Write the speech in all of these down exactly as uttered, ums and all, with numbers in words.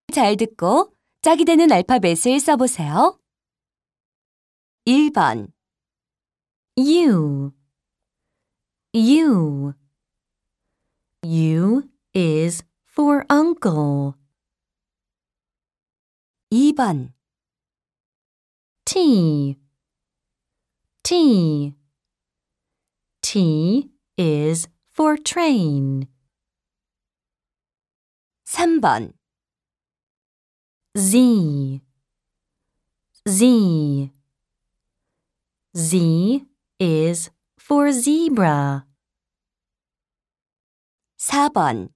잘 듣고 짝이 되는 알파벳을 써보세요. 일 번 U, U. U is for uncle. 이 번 T, T. T is for train. 삼 번 Z, Z. Z is for zebra. 사 번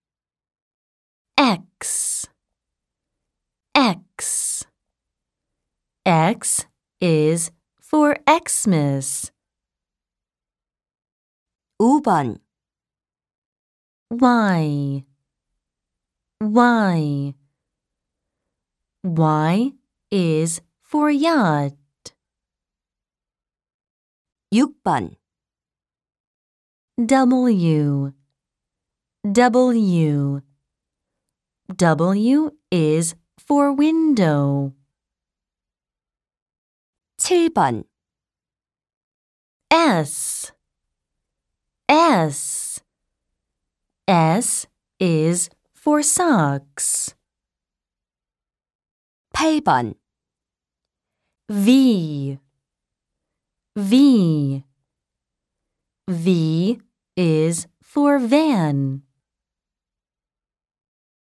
X, X. X is for Xmas. 오 번 Y, Y. Y is for yacht. 육 번 W, W. W is for window. 칠 번 S, S. S is for socks. 팔 번 V, V. V is for van.